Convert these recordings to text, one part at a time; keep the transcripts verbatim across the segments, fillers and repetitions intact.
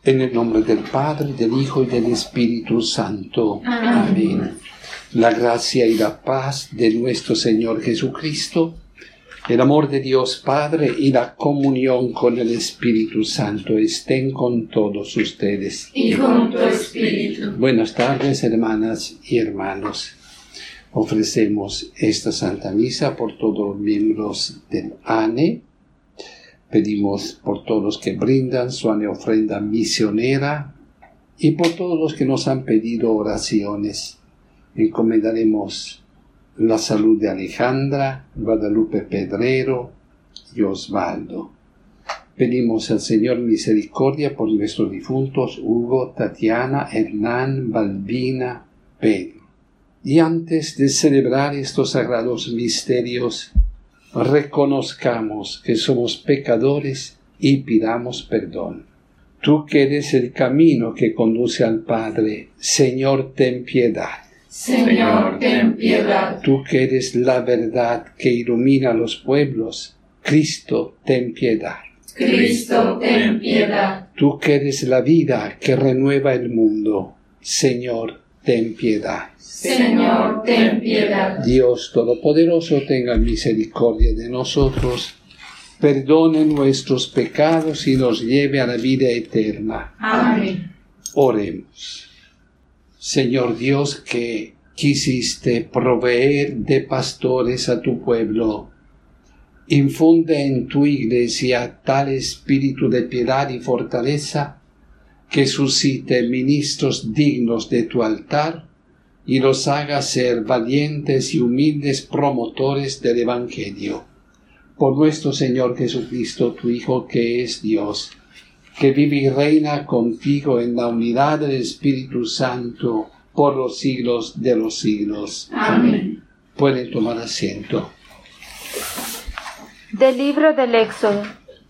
En el nombre del Padre, del Hijo y del Espíritu Santo. Amén. Amén. La gracia y la paz de nuestro Señor Jesucristo, el amor de Dios Padre y la comunión con el Espíritu Santo estén con todos ustedes. Y con tu espíritu. Buenas tardes, hermanas y hermanos. Ofrecemos esta Santa Misa por todos los miembros del A N E. Pedimos por todos los que brindan su ofrenda misionera y por todos los que nos han pedido oraciones. Encomendaremos la salud de Alejandra, Guadalupe Pedrero y Osvaldo. Pedimos al Señor misericordia por nuestros difuntos Hugo, Tatiana, Hernán, Balbina, Pedro. Y antes de celebrar estos sagrados misterios, reconozcamos que somos pecadores y pidamos perdón. Tú que eres el camino que conduce al Padre, Señor, ten piedad. Señor, ten piedad. Tú que eres la verdad que ilumina a los pueblos, Cristo, ten piedad. Cristo, ten piedad. Tú que eres la vida que renueva el mundo, Señor, ten piedad. Señor, ten piedad. Dios Todopoderoso, tenga misericordia de nosotros, perdone nuestros pecados y nos lleve a la vida eterna. Amén. Oremos. Señor Dios, que quisiste proveer de pastores a tu pueblo, infunde en tu iglesia tal espíritu de piedad y fortaleza que suscite ministros dignos de tu altar y los haga ser valientes y humildes promotores del Evangelio. Por nuestro Señor Jesucristo, tu Hijo, que es Dios, que vive y reina contigo en la unidad del Espíritu Santo, por los siglos de los siglos. Amén. Pueden tomar asiento. Del libro del Éxodo.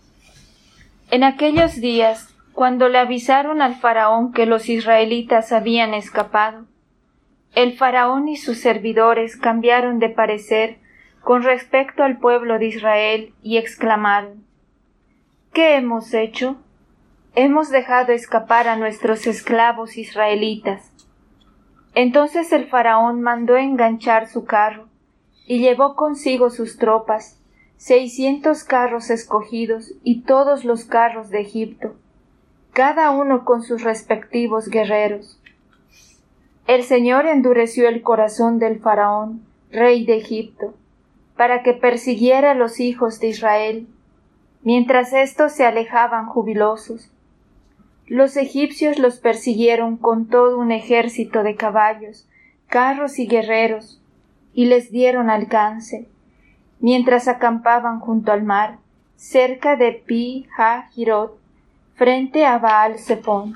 En aquellos días, cuando le avisaron al faraón que los israelitas habían escapado, el faraón y sus servidores cambiaron de parecer con respecto al pueblo de Israel y exclamaron: ¿Qué hemos hecho? Hemos dejado escapar a nuestros esclavos israelitas. Entonces el faraón mandó enganchar su carro y llevó consigo sus tropas, seiscientos carros escogidos y todos los carros de Egipto, cada uno con sus respectivos guerreros. El Señor endureció el corazón del faraón, rey de Egipto, para que persiguiera a los hijos de Israel, mientras éstos se alejaban jubilosos. Los egipcios los persiguieron con todo un ejército de caballos, carros y guerreros, y les dieron alcance, mientras acampaban junto al mar, cerca de Pi-Hahirot, frente a Baal-Zephón.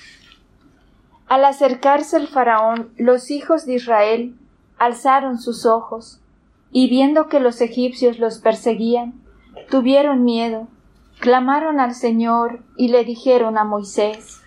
Al acercarse el faraón, los hijos de Israel alzaron sus ojos, y viendo que los egipcios los perseguían, tuvieron miedo, clamaron al Señor y le dijeron a Moisés: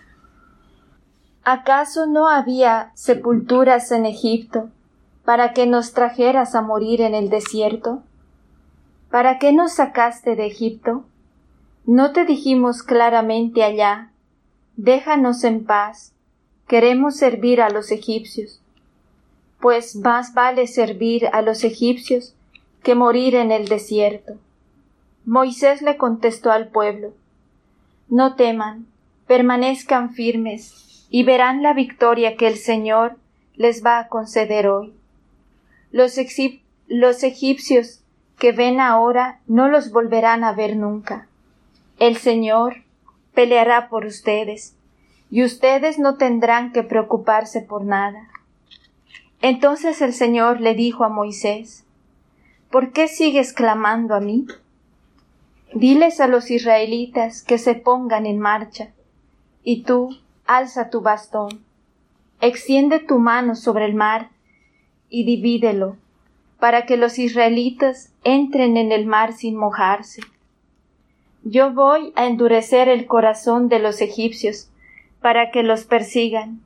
¿Acaso no había sepulturas en Egipto para que nos trajeras a morir en el desierto? ¿Para qué nos sacaste de Egipto? ¿No te dijimos claramente allá: déjanos en paz, queremos servir a los egipcios? Pues más vale servir a los egipcios que morir en el desierto. Moisés le contestó al pueblo: No teman, permanezcan firmes, y verán la victoria que el Señor les va a conceder hoy. Los, egip- los egipcios que ven ahora no los volverán a ver nunca. El Señor peleará por ustedes, y ustedes no tendrán que preocuparse por nada. Entonces el Señor le dijo a Moisés: ¿Por qué sigues clamando a mí? Diles a los israelitas que se pongan en marcha, y tú alza tu bastón, extiende tu mano sobre el mar y divídelo, para que los israelitas entren en el mar sin mojarse. Yo voy a endurecer el corazón de los egipcios para que los persigan,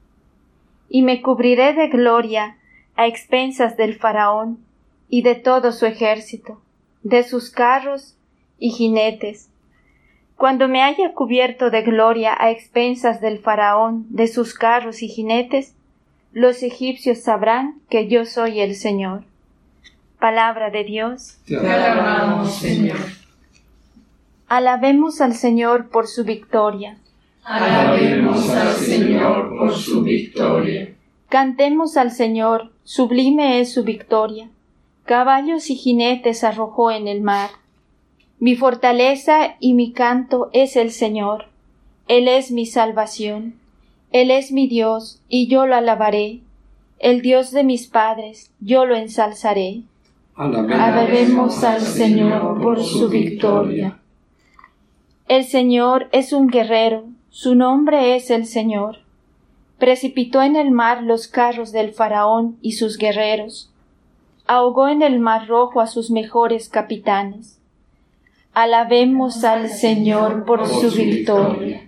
y me cubriré de gloria a expensas del faraón y de todo su ejército, de sus carros y jinetes, Cuando me haya cubierto de gloria a expensas del faraón, de sus carros y jinetes, los egipcios sabrán que yo soy el Señor. Palabra de Dios. Te alabamos, Señor. Alabemos al Señor por su victoria. Alabemos al Señor por su victoria. Cantemos al Señor, sublime es su victoria. Caballos y jinetes arrojó en el mar. Mi fortaleza y mi canto es el Señor. Él es mi salvación. Él es mi Dios, y yo lo alabaré. El Dios de mis padres, yo lo ensalzaré. Alabemos al Señor por su victoria. El Señor es un guerrero, su nombre es el Señor. Precipitó en el mar los carros del faraón y sus guerreros. Ahogó en el mar rojo a sus mejores capitanes. Alabemos al Señor por su victoria.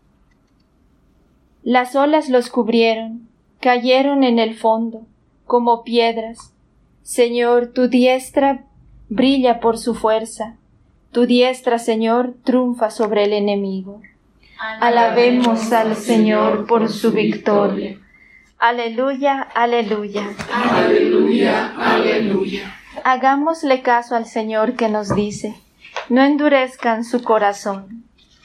Las olas los cubrieron, cayeron en el fondo, como piedras. Señor, tu diestra brilla por su fuerza. Tu diestra, Señor, triunfa sobre el enemigo. Alabemos al Señor por su victoria. Aleluya, aleluya. Aleluya, aleluya. Hagámosle caso al Señor que nos dice: no endurezcan su corazón.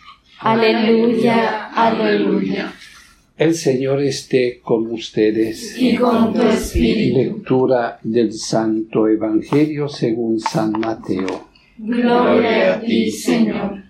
Aleluya, aleluya. El Señor esté con ustedes. Y con tu espíritu. Lectura del Santo Evangelio según San Mateo. Gloria a ti, Señor.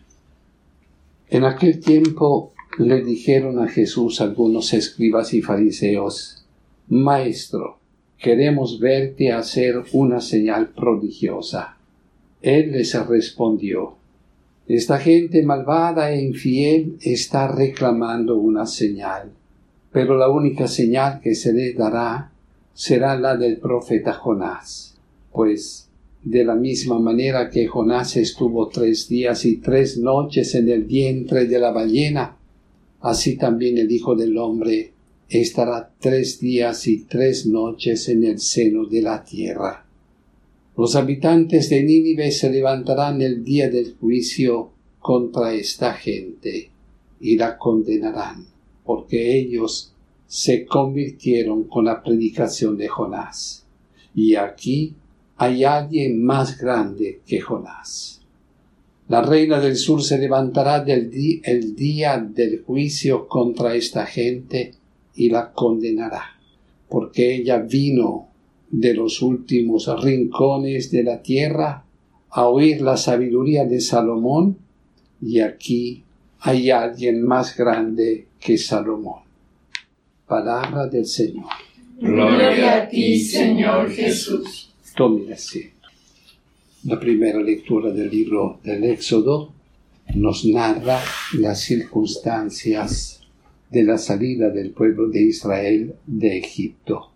En aquel tiempo le dijeron a Jesús algunos escribas y fariseos: Maestro, queremos verte hacer una señal prodigiosa. Él les respondió: Esta gente malvada e infiel está reclamando una señal, pero la única señal que se les dará será la del profeta Jonás. Pues de la misma manera que Jonás estuvo tres días y tres noches en el vientre de la ballena, así también el Hijo del Hombre estará tres días y tres noches en el seno de la tierra. Los habitantes de Nínive se levantarán el día del juicio contra esta gente y la condenarán, porque ellos se convirtieron con la predicación de Jonás. Y aquí hay alguien más grande que Jonás. La reina del sur se levantará del di- el día del juicio contra esta gente y la condenará, porque ella vino de los últimos rincones de la tierra a oír la sabiduría de Salomón, y aquí hay alguien más grande que Salomón. Palabra del Señor. Gloria a ti, Señor Jesús. Tomen asiento. La primera lectura del libro del Éxodo nos narra las circunstancias de la salida del pueblo de Israel de Egipto.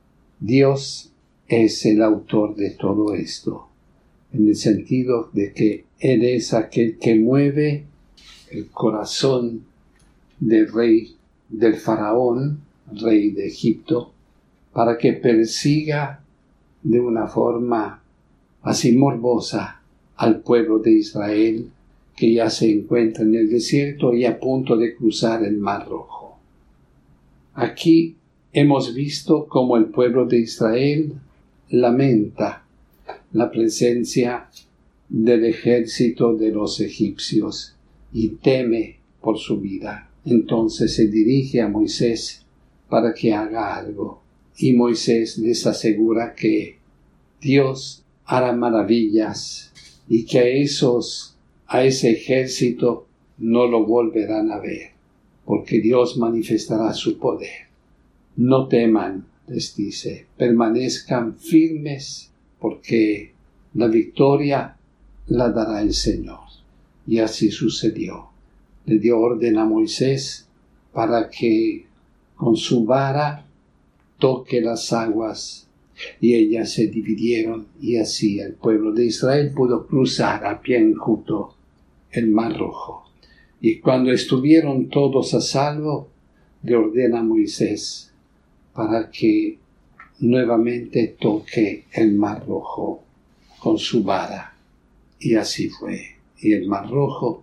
Dios es el autor de todo esto, en el sentido de que Él es aquel que mueve el corazón del rey, del faraón, rey de Egipto, para que persiga de una forma así morbosa al pueblo de Israel, que ya se encuentra en el desierto y a punto de cruzar el Mar Rojo. Aquí hemos visto cómo el pueblo de Israel lamenta la presencia del ejército de los egipcios y teme por su vida. Entonces se dirige a Moisés para que haga algo, y Moisés les asegura que Dios hará maravillas y que a esos, a ese ejército no lo volverán a ver, porque Dios manifestará su poder. No teman, les dice, permanezcan firmes, porque la victoria la dará el Señor. Y así sucedió. Le dio orden a Moisés para que con su vara toque las aguas, y ellas se dividieron, y así el pueblo de Israel pudo cruzar a pie enjuto el Mar Rojo. Y cuando estuvieron todos a salvo, le ordena a Moisés para que nuevamente toque el Mar Rojo con su vara. Y así fue. Y el Mar Rojo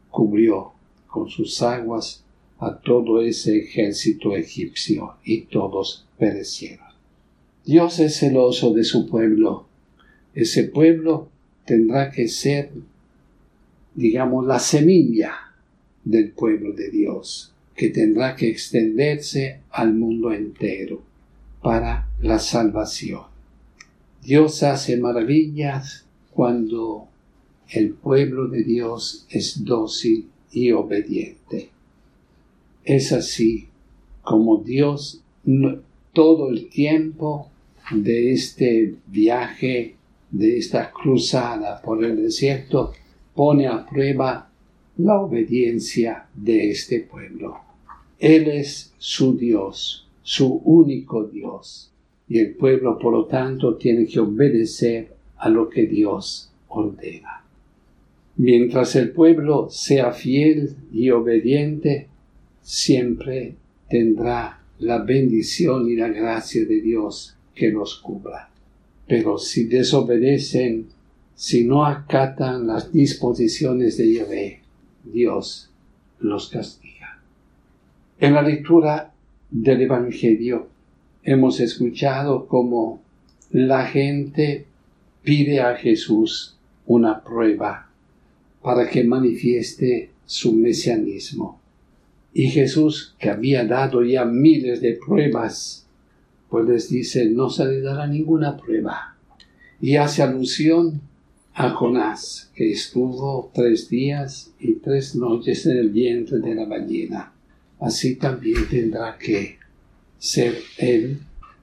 cubrió con sus aguas a todo ese ejército egipcio y todos perecieron. Dios es celoso de su pueblo. Ese pueblo tendrá que ser, digamos, la semilla del pueblo de Dios, que tendrá que extenderse al mundo entero para la salvación. Dios hace maravillas cuando el pueblo de Dios es dócil y obediente. Es así como Dios todo el tiempo de este viaje, de esta cruzada por el desierto, pone a prueba la obediencia de este pueblo. Él es su Dios, su único Dios, y el pueblo, por lo tanto, tiene que obedecer a lo que Dios ordena. Mientras el pueblo sea fiel y obediente, siempre tendrá la bendición y la gracia de Dios que los cubra. Pero si desobedecen, si no acatan las disposiciones de Yahvé, Dios los castiga. En la lectura del Evangelio hemos escuchado cómo la gente pide a Jesús una prueba para que manifieste su mesianismo. Y Jesús, que había dado ya miles de pruebas, pues les dice, no se les dará ninguna prueba. Y hace alusión a Jonás, que estuvo tres días y tres noches en el vientre de la ballena. Así también tendrá que ser él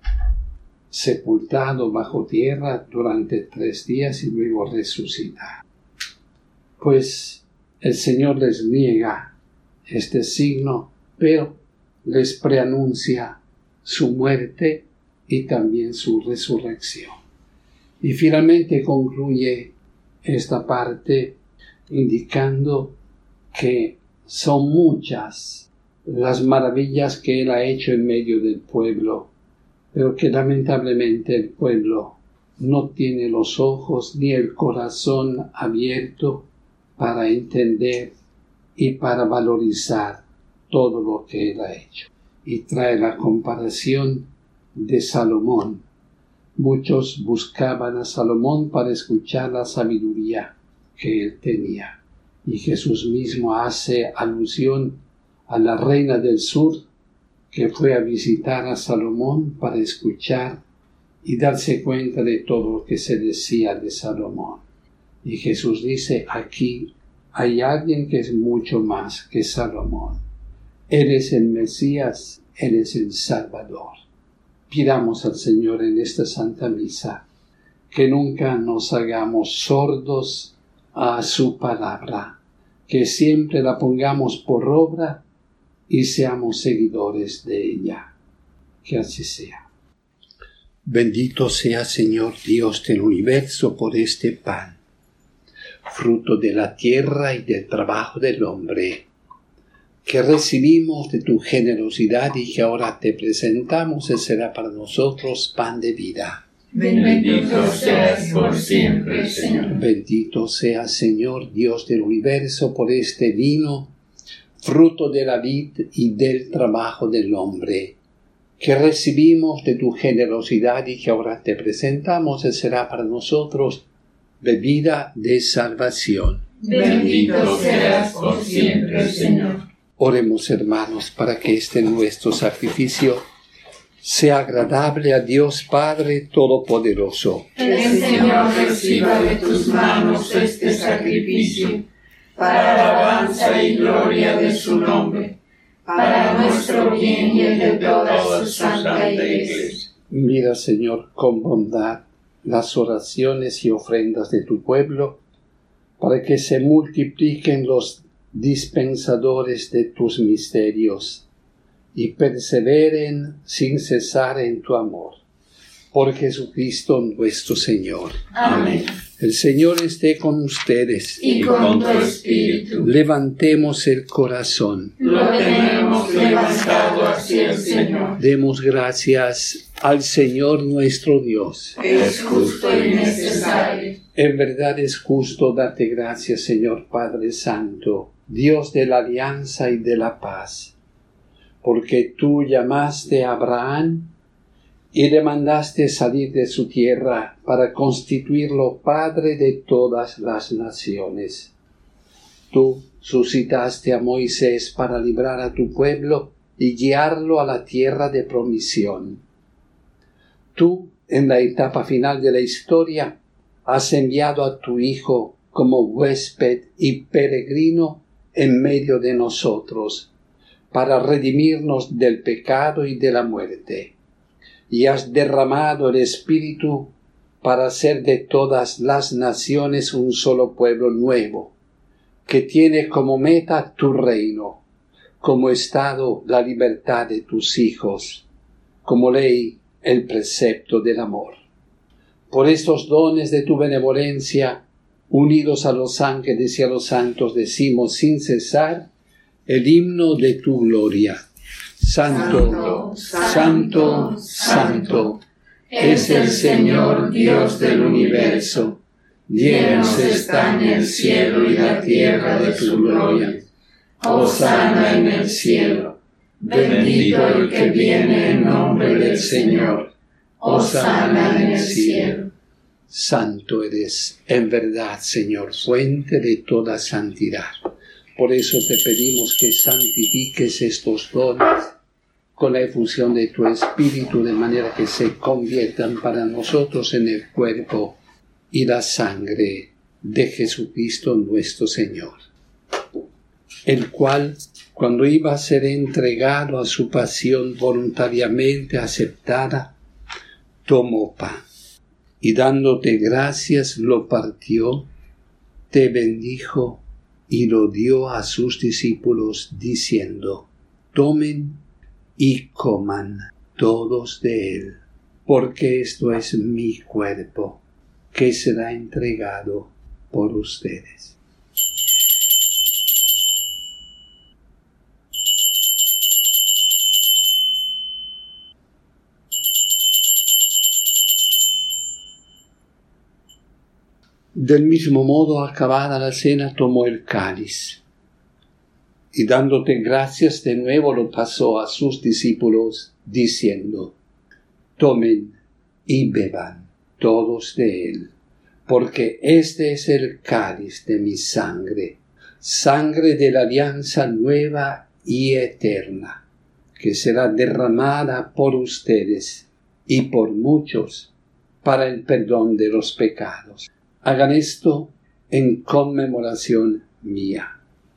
sepultado bajo tierra durante tres días y luego resucitar. Pues el Señor les niega este signo, pero les preanuncia su muerte y también su resurrección. Y finalmente concluye esta parte indicando que son muchas las maravillas que Él ha hecho en medio del pueblo, pero que lamentablemente el pueblo no tiene los ojos ni el corazón abierto para entender y para valorizar todo lo que Él ha hecho. Y trae la comparación de Salomón. Muchos buscaban a Salomón para escuchar la sabiduría que él tenía. Y Jesús mismo hace alusión a la reina del sur que fue a visitar a Salomón para escuchar y darse cuenta de todo lo que se decía de Salomón. Y Jesús dice, aquí hay alguien que es mucho más que Salomón. Él es el Mesías, Él es el Salvador. Pidamos al Señor en esta Santa Misa que nunca nos hagamos sordos a su palabra, que siempre la pongamos por obra y seamos seguidores de ella. Que así sea. Bendito sea, Señor Dios del universo, por este pan, fruto de la tierra y del trabajo del hombre, que recibimos de tu generosidad y que ahora te presentamos, y será para nosotros pan de vida. Bendito seas por siempre, Señor. Bendito sea, Señor Dios del universo, por este vino, fruto de la vid y del trabajo del hombre, que recibimos de tu generosidad y que ahora te presentamos, y será para nosotros bebida de salvación. Bendito seas por siempre, Señor. Oremos, hermanos, para que este nuestro sacrificio sea agradable a Dios Padre Todopoderoso. El Señor reciba de tus manos este sacrificio, para alabanza y gloria de su nombre, para nuestro bien y el de toda su santa Iglesia. Mira, Señor, con bondad las oraciones y ofrendas de tu pueblo, para que se multipliquen los dispensadores de tus misterios y perseveren sin cesar en tu amor. Por Jesucristo nuestro Señor. Amén. El Señor esté con ustedes. Y con tu espíritu. Levantemos el corazón. Lo tenemos levantado hacia el Señor. Demos gracias al Señor nuestro Dios. Es justo y necesario. En verdad es justo darte gracias, Señor Padre Santo, Dios de la alianza y de la paz, porque tú llamaste a Abraham y le mandaste salir de su tierra para constituirlo padre de todas las naciones. Tú suscitaste a Moisés para librar a tu pueblo y guiarlo a la tierra de promisión. Tú, en la etapa final de la historia, has enviado a tu Hijo como huésped y peregrino en medio de nosotros, para redimirnos del pecado y de la muerte. Y has derramado el Espíritu para hacer de todas las naciones un solo pueblo nuevo, que tiene como meta tu reino, como estado la libertad de tus hijos, como ley el precepto del amor. Por estos dones de tu benevolencia, unidos a los ángeles y a los santos, decimos sin cesar el himno de tu gloria. Santo, santo, santo, santo, es el Señor Dios del universo. Llenos están el cielo y la tierra de tu gloria. Hosana en el cielo. Bendito el que viene en nombre del Señor. Hosana en el cielo. Santo eres, en verdad, Señor, fuente de toda santidad. Por eso te pedimos que santifiques estos dones con la efusión de tu Espíritu, de manera que se conviertan para nosotros en el cuerpo y la sangre de Jesucristo nuestro Señor, el cual, cuando iba a ser entregado a su pasión voluntariamente aceptada, tomó pan y dándote gracias lo partió, te bendijo y lo dio a sus discípulos diciendo: tomen y coman todos de él, porque esto es mi cuerpo, que será entregado por ustedes. Del mismo modo, acabada la cena, tomó el cáliz, y dándote gracias de nuevo lo pasó a sus discípulos, diciendo: tomen y beban todos de él, porque este es el cáliz de mi sangre, sangre de la alianza nueva y eterna, que será derramada por ustedes y por muchos para el perdón de los pecados. Hagan esto en conmemoración mía.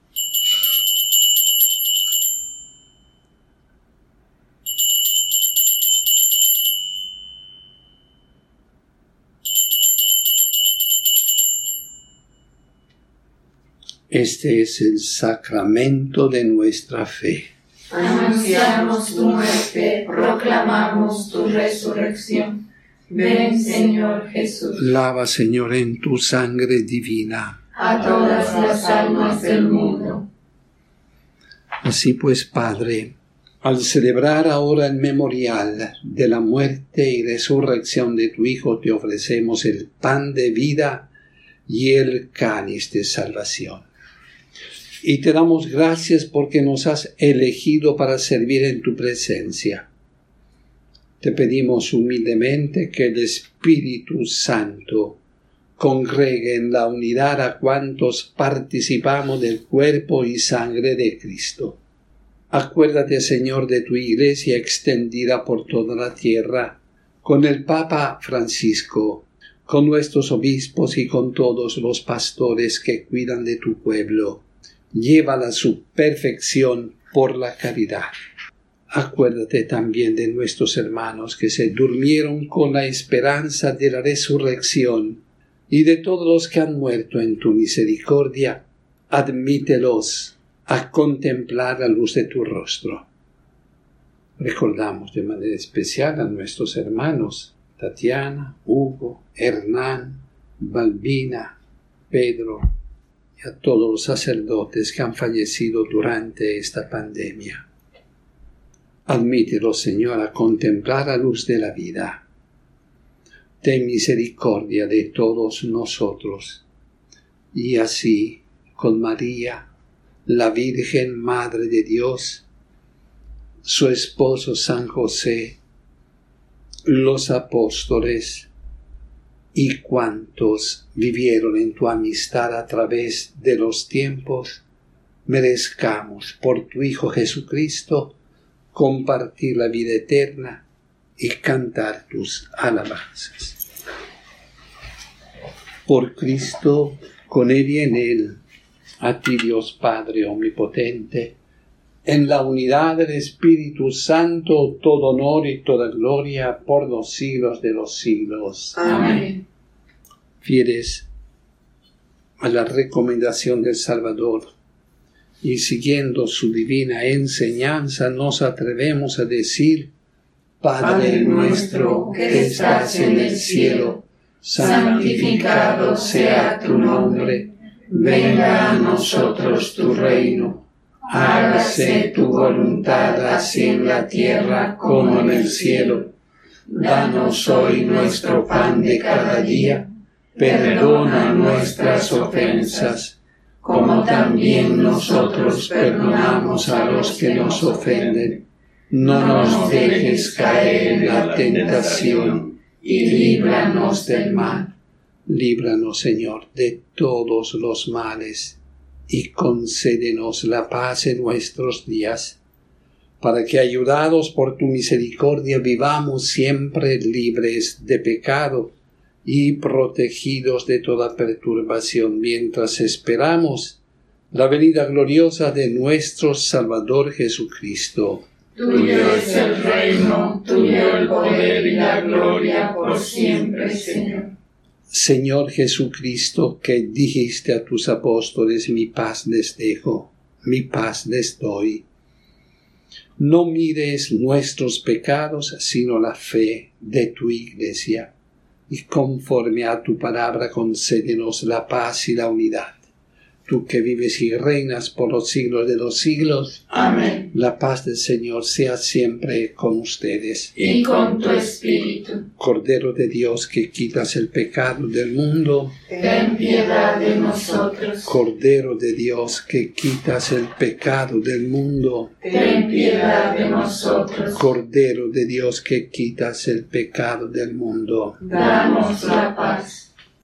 Este es el sacramento de nuestra fe. Anunciamos tu muerte, proclamamos tu resurrección. Ven, Señor Jesús. Lava, Señor, en tu sangre divina a todas las almas del mundo. Así pues, Padre, al celebrar ahora el memorial de la muerte y resurrección de tu Hijo, te ofrecemos el pan de vida y el cáliz de salvación. Y te damos gracias porque nos has elegido para servir en tu presencia. Te pedimos humildemente que el Espíritu Santo congregue en la unidad a cuantos participamos del cuerpo y sangre de Cristo. Acuérdate, Señor, de tu Iglesia extendida por toda la tierra, con el Papa Francisco, con nuestros obispos y con todos los pastores que cuidan de tu pueblo. Llévala a su perfección por la caridad. Acuérdate también de nuestros hermanos que se durmieron con la esperanza de la resurrección y de todos los que han muerto en tu misericordia. Admítelos a contemplar la luz de tu rostro. Recordamos de manera especial a nuestros hermanos Tatiana, Hugo, Hernán, Balbina, Pedro y a todos los sacerdotes que han fallecido durante esta pandemia. Admítelos, Señor, a contemplar la luz de la vida. Ten misericordia de todos nosotros, y así, con María, la Virgen Madre de Dios, su esposo San José, los apóstoles y cuantos vivieron en tu amistad a través de los tiempos, merezcamos por tu Hijo Jesucristo compartir la vida eterna y cantar tus alabanzas. Por Cristo, con Él y en Él, a ti Dios Padre Omnipotente, en la unidad del Espíritu Santo, todo honor y toda gloria por los siglos de los siglos. Amén. Fieles a la recomendación del Salvador y siguiendo su divina enseñanza, nos atrevemos a decir: Padre nuestro que estás en el cielo, santificado sea tu nombre. Venga a nosotros tu reino. Hágase tu voluntad así en la tierra como en el cielo. Danos hoy nuestro pan de cada día. Perdona nuestras ofensas, como también nosotros perdonamos a los que nos ofenden. No nos dejes caer en la tentación y líbranos del mal. Líbranos, Señor, de todos los males y concédenos la paz en nuestros días, para que, ayudados por tu misericordia, vivamos siempre libres de pecado y protegidos de toda perturbación, mientras esperamos la venida gloriosa de nuestro Salvador Jesucristo. Tuyo es el reino, tuyo el poder y la gloria por siempre, Señor. Señor Jesucristo, que dijiste a tus apóstoles: mi paz les dejo, mi paz les doy. No mires nuestros pecados, sino la fe de tu Iglesia, y conforme a tu palabra concédenos la paz y la unidad. Tú que vives y reinas por los siglos de los siglos. Amén. La paz del Señor sea siempre con ustedes. Y con tu espíritu. Cordero de Dios, que quitas el pecado del mundo, ten piedad de nosotros. Cordero de Dios, que quitas el pecado del mundo, ten piedad de nosotros. Cordero de Dios, que quitas el pecado del mundo, danos la paz.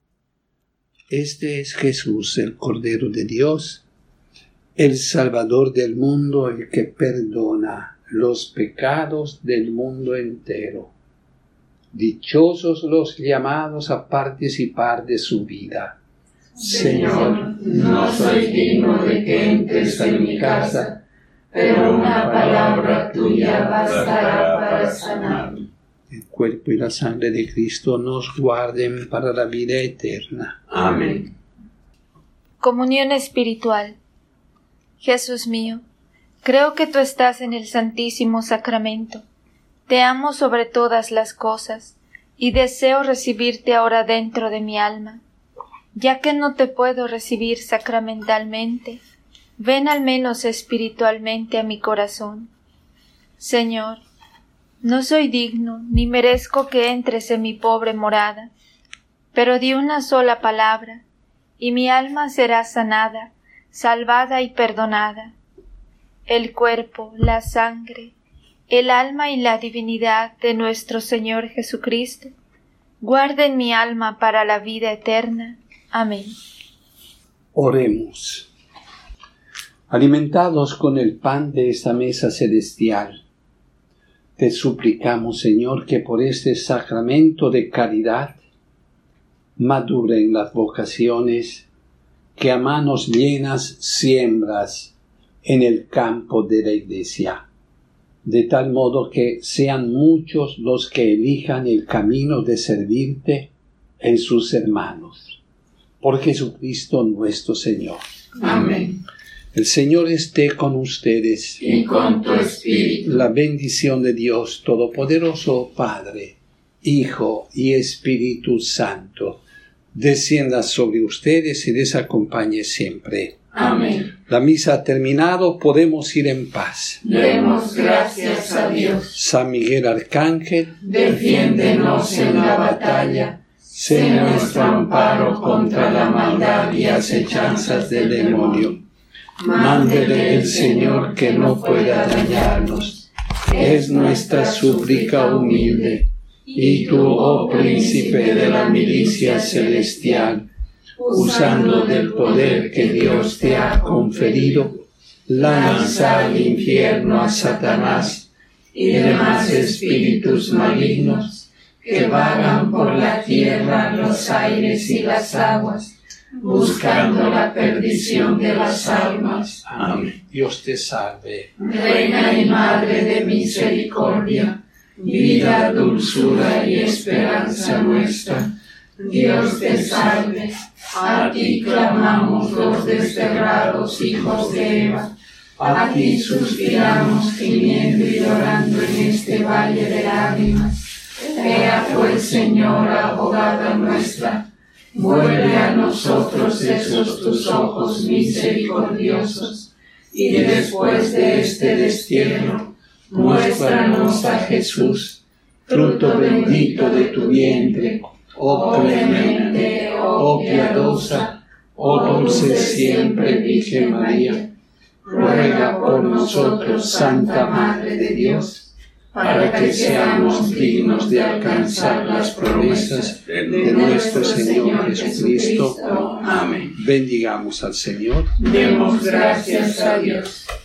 Este es Jesús, el Cordero de Dios, el Salvador del mundo, el que perdona los pecados del mundo entero. Dichosos los llamados a participar de su vida. Señor, no soy digno de que entres en mi casa, pero una palabra tuya bastará para sanarme. El cuerpo y la sangre de Cristo nos guarden para la vida eterna. Amén. Comunión espiritual. Jesús mío, creo que tú estás en el Santísimo Sacramento. Te amo sobre todas las cosas y deseo recibirte ahora dentro de mi alma. Ya que no te puedo recibir sacramentalmente, ven al menos espiritualmente a mi corazón. Señor, no soy digno ni merezco que entres en mi pobre morada, pero di una sola palabra, y mi alma será sanada, salvada y perdonada. El cuerpo, la sangre, el alma y la divinidad de nuestro Señor Jesucristo guarden mi alma para la vida eterna. Amén. Oremos. Alimentados con el pan de esta mesa celestial, te suplicamos, Señor, que por este sacramento de caridad maduren las vocaciones que a manos llenas siembras en el campo de la Iglesia, de tal modo que sean muchos los que elijan el camino de servirte en sus hermanos. Por Jesucristo nuestro Señor. Amén. El Señor esté con ustedes. Y con tu espíritu. La bendición de Dios Todopoderoso, Padre, Hijo y Espíritu Santo, descienda sobre ustedes y les acompañe siempre. Amén. La misa ha terminado, podemos ir en paz. Demos gracias a Dios. San Miguel Arcángel, defiéndenos en la batalla. Sé nuestro amparo contra la maldad y acechanzas del demonio. mándele el Señor que no pueda dañarnos. Es nuestra súplica humilde. Y tú, oh príncipe de la milicia celestial, usando del poder que Dios te ha conferido, lanza al infierno a Satanás y demás espíritus malignos que vagan por la tierra, los aires y las aguas, buscando la perdición de las almas. Amén. Dios te salve, Reina y Madre de misericordia, vida, dulzura y esperanza nuestra. Dios te salve, a ti clamamos los desterrados hijos de Eva, a ti suspiramos gimiendo y llorando en este valle de lágrimas. Ea pues, Señora, abogada nuestra, vuelve a nosotros esos tus ojos misericordiosos, y después de este destierro, muéstranos a Jesús, fruto bendito de tu vientre, oh clemente, oh piadosa, oh dulce siempre Virgen María. Ruega por nosotros, Santa Madre de Dios, para que seamos dignos de alcanzar las promesas de nuestro Señor Jesucristo. Amén. Bendigamos al Señor. Demos gracias a Dios.